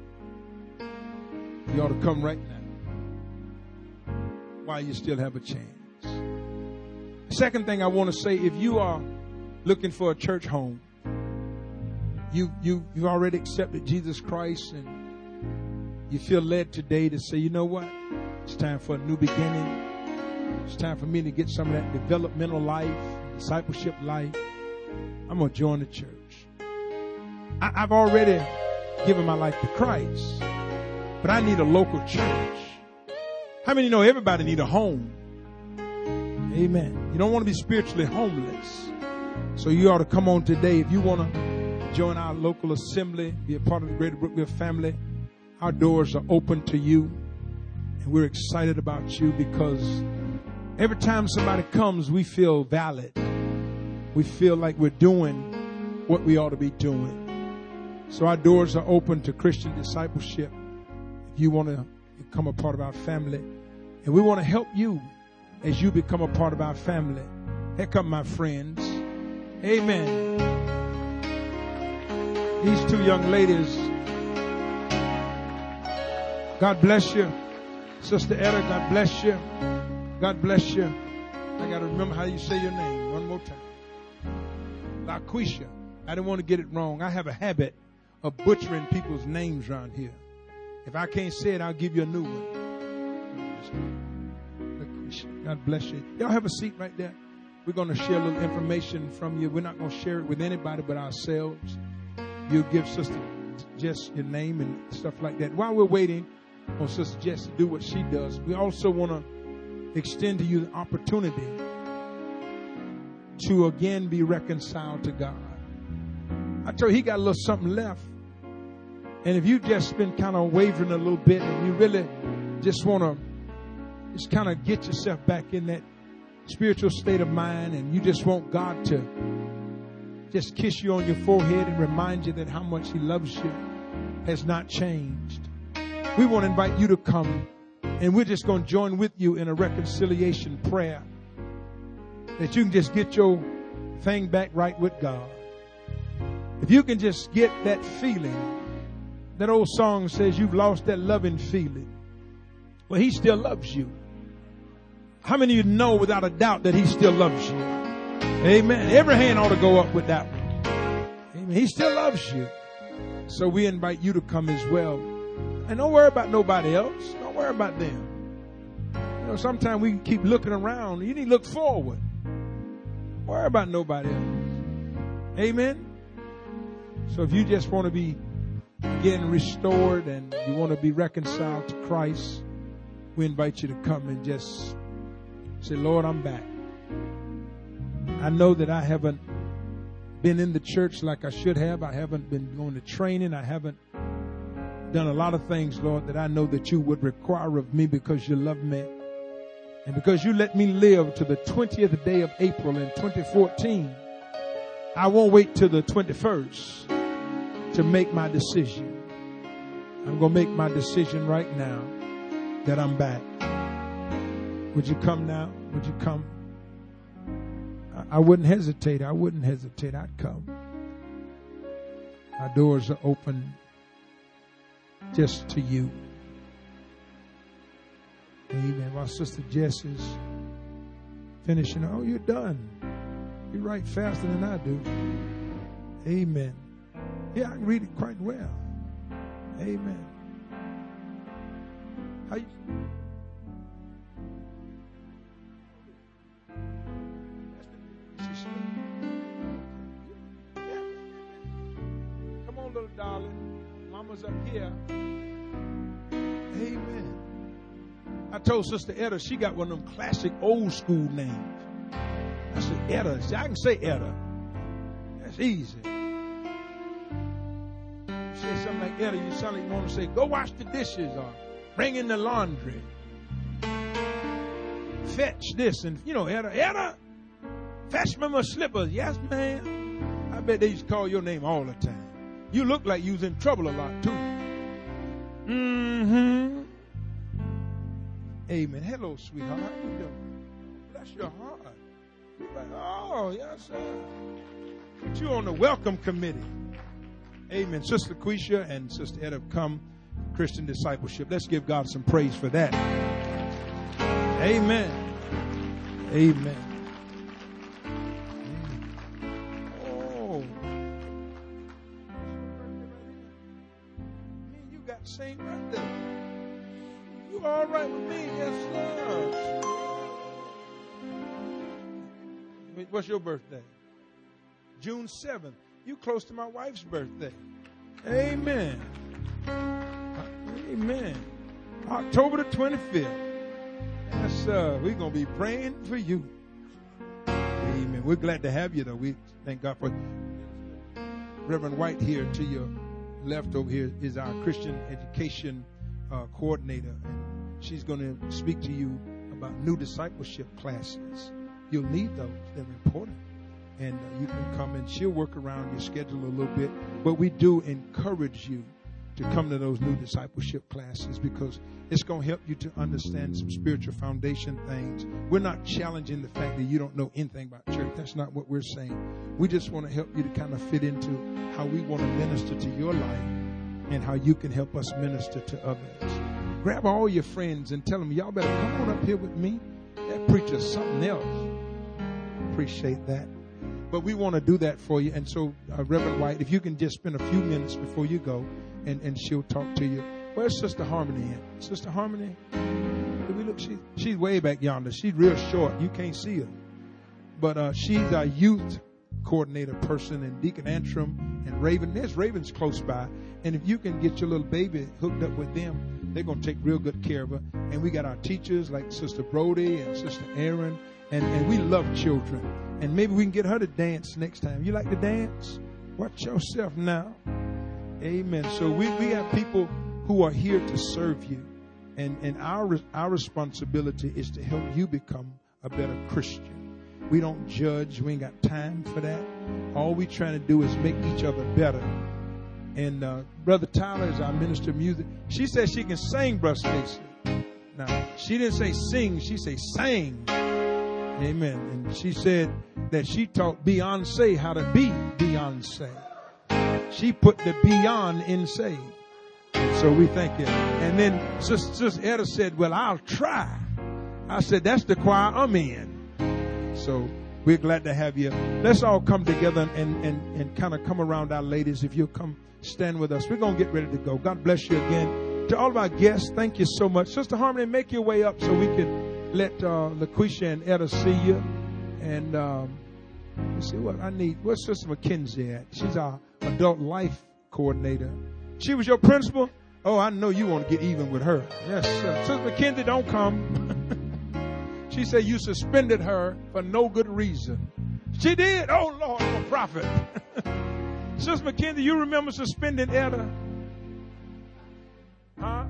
You ought to come right now while you still have a chance. Second thing I want to say, if you are looking for a church home, you've already accepted Jesus Christ and you feel led today to say, you know what? It's time for a new beginning. It's time for me to get some of that developmental life, discipleship life. I'm going to join the church. I've already given my life to Christ, but I need a local church. How many know everybody need a home? Amen. You don't want to be spiritually homeless. So you ought to come on today. If you want to join our local assembly, be a part of the Greater Brookville family, our doors are open to you. And we're excited about you because every time somebody comes, we feel valid. We feel like we're doing what we ought to be doing. So our doors are open to Christian discipleship. If you want to become a part of our family, and we want to help you as you become a part of our family. Here come my friends. Amen. These two young ladies, God bless you. Sister Etta, God bless you. God bless you. I got to remember how you say your name one more time. LaQuisha. I didn't want to get it wrong. I have a habit of butchering people's names around here. If I can't say it, I'll give you a new one. LaQuisha. God bless you. Y'all have a seat right there. We're going to share a little information from you. We're not going to share it with anybody but ourselves. You'll give Sister Jess your name and stuff like that. While we're waiting on Sister Jess to do what she does, we also want to extend to you the opportunity to again be reconciled to God. I told you, he got a little something left. And if you just been kind of wavering a little bit and you really just want to just kind of get yourself back in that spiritual state of mind and you just want God to just kiss you on your forehead and remind you that how much he loves you has not changed, we want to invite you to come, and we're just going to join with you in a reconciliation prayer that you can just get your thing back right with God. If you can just get that feeling, that old song says you've lost that loving feeling. Well, he still loves you. How many of you know without a doubt that he still loves you? Amen. Every hand ought to go up with that one. Amen. He still loves you. So we invite you to come as well. And don't worry about nobody else. Don't worry about them. You know, sometimes we keep looking around. You need to look forward. Don't worry about nobody else. Amen. So if you just want to be again restored and you want to be reconciled to Christ, we invite you to come and just say, Lord, I'm back. I know that I haven't been in the church like I should have. I haven't been going to training. I haven't done a lot of things, Lord, that I know that you would require of me because you love me. And because you let me live to the 20th day of April in 2014, I won't wait till the 21st to make my decision. I'm going to make my decision right now that I'm back. Would you come now? Would you come? I wouldn't hesitate. I wouldn't hesitate. I'd come. Our doors are open just to you. Amen. While Sister Jess is finishing, oh, you're done. You write faster than I do. Amen. Yeah, I can read it quite well. Amen. How you? Come on, little darling. Mama's up here. Amen. I told Sister Etta she got one of them classic old school names. I said, Etta. See, I can say Etta. That's easy. You say something like Etta, you sound like you want to say, go wash the dishes or bring in the laundry. Fetch this and, Etta, fetch me my slippers. Yes, ma'am. I bet they used to call your name all the time. You look like you was in trouble a lot, too. Mm-hmm. Amen. Hello, sweetheart. How you doing? Bless your heart. You're like, oh, yes, sir. But you on the welcome committee. Amen. Sister Quisha and Sister Ed have come Christian discipleship. Let's give God some praise for that. Amen. Amen. Oh. You got the same right there. You all right with me? Yes, sir. What's your birthday? June 7th. You close to my wife's birthday. Amen. Amen. October the 25th. Yes, sir. We're going to be praying for you. Amen. We're glad to have you, though. We thank God for Reverend White here to your left over here is our Christian education coordinator. And she's going to speak to you about new discipleship classes. You'll need those. They're important. And you can come and she'll work around your schedule a little bit. But we do encourage you to come to those new discipleship classes because it's going to help you to understand some spiritual foundation things. We're not challenging the fact that you don't know anything about church. That's not what we're saying. We just want to help you to kind of fit into how we want to minister to your life and how you can help us minister to others. Grab all your friends and tell them, y'all better come on up here with me. That preacher's something else. Appreciate that. But we want to do that for you. And so, Reverend White, if you can just spend a few minutes before you go, and she'll talk to you. Where's Sister Harmony at? Sister Harmony? Did we look? She's way back yonder. She's real short. You can't see her. But she's our youth coordinator person, and Deacon Antrim and Raven. There's Raven's close by. And if you can get your little baby hooked up with them, they're going to take real good care of her. And we got our teachers like Sister Brody and Sister Aaron. And we love children. And maybe we can get her to dance next time. You like to dance? Watch yourself now. Amen. So we have people who are here to serve you. And our responsibility is to help you become a better Christian. We don't judge. We ain't got time for that. All we trying to do is make each other better. And Brother Tyler is our minister of music. She says she can sing, Brother Stacy. Now, she didn't say sing. She said sang. Amen. And she said that she taught Beyonce how to be Beyonce. She put the beyond in say. So we thank you. And then Sister Etta said, well, I'll try. I said, that's the choir I'm in. So we're glad to have you. Let's all come together and kind of come around our ladies. If you'll come stand with us, we're going to get ready to go. God bless you again. To all of our guests, thank you so much. Sister Harmony, make your way up so we can let LaQuisha and Etta see you. And let's see what I need. Where's Sister McKenzie at? She's our adult life coordinator. She was your principal? Oh, I know you want to get even with her. Yes, sir. Sister McKenzie, don't come. She said you suspended her for no good reason. She did? Oh, Lord, I'm a prophet. Sister McKenzie, you remember suspending Etta? Huh?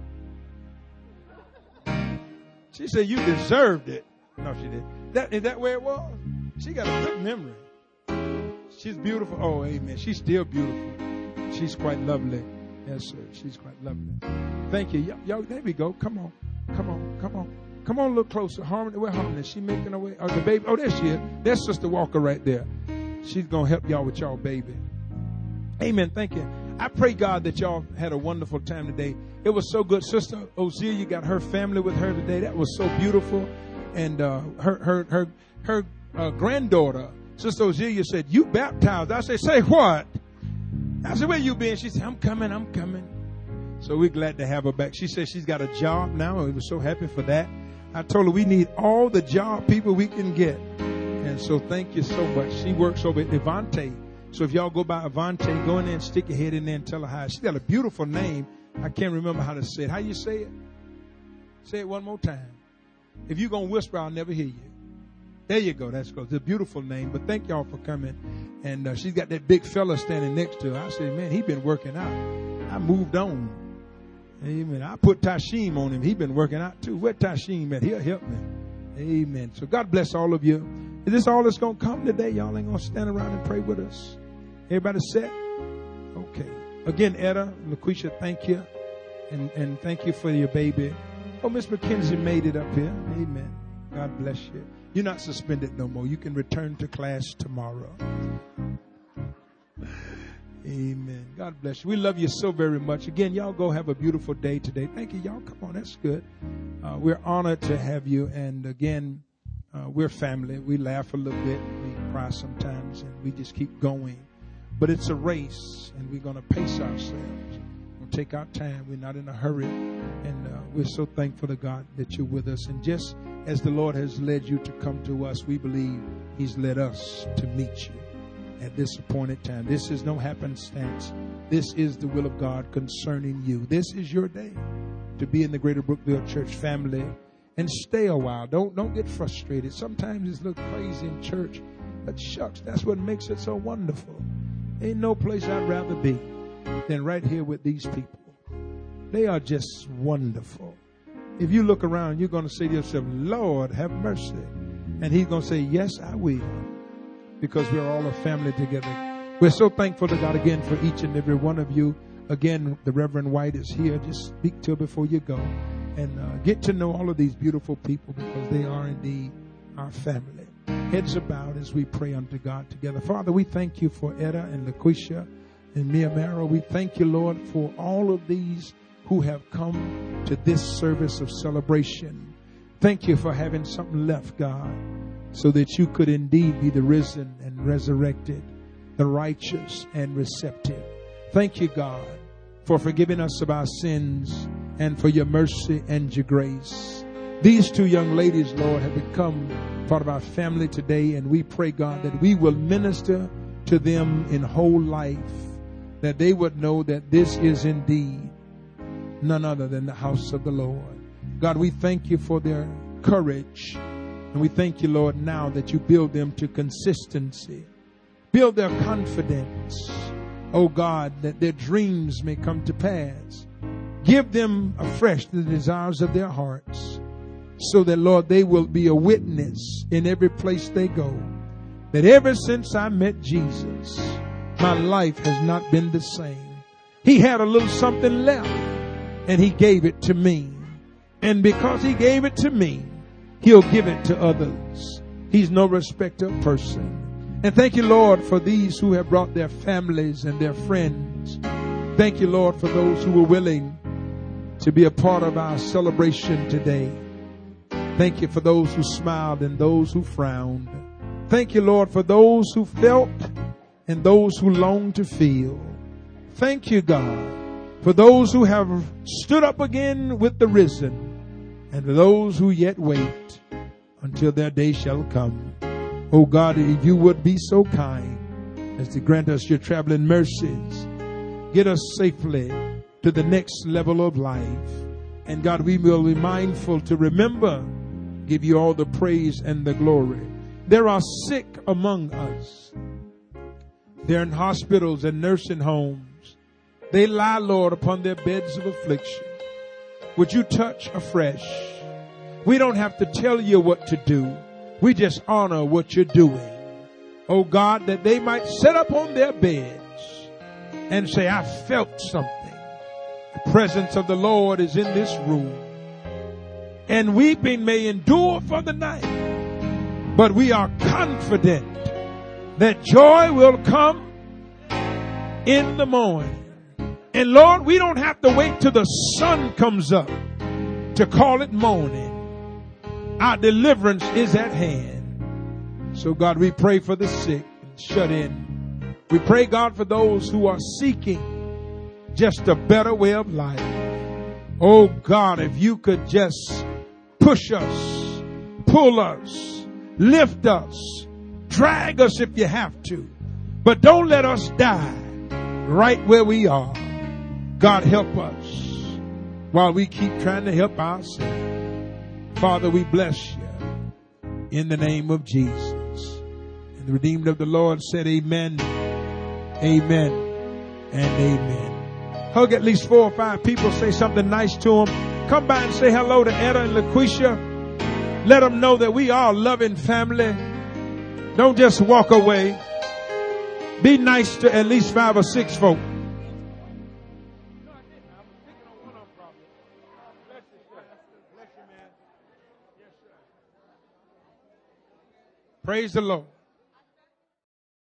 She said you deserved it. No, she did. Is that where it was? She got a good memory. She's beautiful. Oh, amen. She's still beautiful. She's quite lovely. Yes, sir. She's quite lovely. Thank you. Y'all, there we go. Come on. Come on. Come on. Come on a little closer. Harmony, where Harmony? Is she making her way? Oh, the baby. Oh, there she is. There's Sister Walker right there. She's going to help y'all with y'all baby. Amen. Thank you. I pray, God, that y'all had a wonderful time today. It was so good. Sister Ozelia got her family with her today. That was so beautiful. And her granddaughter, Sister Ozelia, said, "You baptized." I said, "Say what?" I said, "Where you been?" She said, I'm coming. So we're glad to have her back. She said she's got a job now. We were so happy for that. I told her we need all the job people we can get. And so thank you so much. She works over at Avante. So if y'all go by Avante, go in there and stick your head in there and tell her hi. She's got a beautiful name. I can't remember how to say it. How you say it? Say it one more time. If you're going to whisper, I'll never hear you. There you go. That's good. It's a beautiful name. But thank y'all for coming. And she's got that big fella standing next to her. I said, man, he been working out. I moved on. Amen. I put Tashim on him. He been working out too. Where Tashim at? He'll help me. Amen. So God bless all of you. Is this all that's going to come today? Y'all ain't going to stand around and pray with us. Everybody set? Okay. Again, Etta, LaQuisha, thank you. And thank you for your baby. Oh, Miss McKenzie made it up here. Amen. God bless you. You're not suspended no more. You can return to class tomorrow. Amen. God bless you. We love you so very much. Again, y'all go have a beautiful day today. Thank you, y'all. Come on, that's good. We're honored to have you. And again, we're family. We laugh a little bit. We cry sometimes, and we just keep going. But it's a race, and we're going to pace ourselves. We'll take our time. We're not in a hurry. And we're so thankful to God that you're with us. And just as the Lord has led you to come to us, we believe He's led us to meet you at this appointed time. This is no happenstance. This is the will of God concerning you. This is your day to be in the Greater Brookville Church family and stay a while. Don't get frustrated. Sometimes it's a little crazy in church, but shucks, that's what makes it so wonderful. Ain't no place I'd rather be than right here with these people. They are just wonderful. If you look around, you're going to say to yourself, Lord, have mercy. And He's going to say, yes, I will. Because we're all a family together. We're so thankful to God again for each and every one of you. Again, the Reverend White is here. Just speak to her before you go. And get to know all of these beautiful people because they are indeed our family. Heads are bowed as we pray unto God together. Father, we thank you for Etta and LaQuisha and Mia Maro. We thank you, Lord, for all of these who have come to this service of celebration. Thank you for having something left, God, so that you could indeed be the risen and resurrected, the righteous and receptive. Thank you, God, for forgiving us of our sins and for your mercy and your grace. These two young ladies, Lord, have become part of our family today, and we pray, God, that we will minister to them in whole life, that they would know that this is indeed none other than the house of the Lord. God, we thank you for their courage. And we thank you, Lord, now that you build them to consistency. Build their confidence, oh God, that their dreams may come to pass. Give them afresh the desires of their hearts so that, Lord, they will be a witness in every place they go. That ever since I met Jesus, my life has not been the same. He had a little something left and He gave it to me. And because He gave it to me, He'll give it to others. He's no respecter of person. And thank you, Lord, for these who have brought their families and their friends. Thank you, Lord, for those who were willing to be a part of our celebration today. Thank you for those who smiled and those who frowned. Thank you, Lord, for those who felt and those who longed to feel. Thank you, God, for those who have stood up again with the risen, and those who yet wait until their day shall come. Oh God, if you would be so kind as to grant us your traveling mercies, get us safely to the next level of life. And God, we will be mindful to remember, give you all the praise and the glory. There are sick among us. They're in hospitals and nursing homes. They lie, Lord, upon their beds of affliction. Would you touch afresh? We don't have to tell you what to do. We just honor what you're doing. Oh God, that they might sit up on their beds and say, I felt something. The presence of the Lord is in this room. and weeping may endure for the night, but we are confident that joy will come in the morning. And Lord, we don't have to wait till the sun comes up to call it morning. Our deliverance is at hand. So God, we pray for the sick and shut in. We pray, God, for those who are seeking just a better way of life. Oh God, if you could just push us, pull us, lift us, drag us if you have to, but don't let us die right where we are. God, help us while we keep trying to help ourselves. Father, we bless you in the name of Jesus. And the redeemed of the Lord said amen, amen, and amen. Hug at least 4 or 5 people. Say something nice to them. Come by and say hello to Etta and LaQuisha. Let them know that we are a loving family. Don't just walk away. Be nice to at least 5 or 6 folk. Praise the Lord.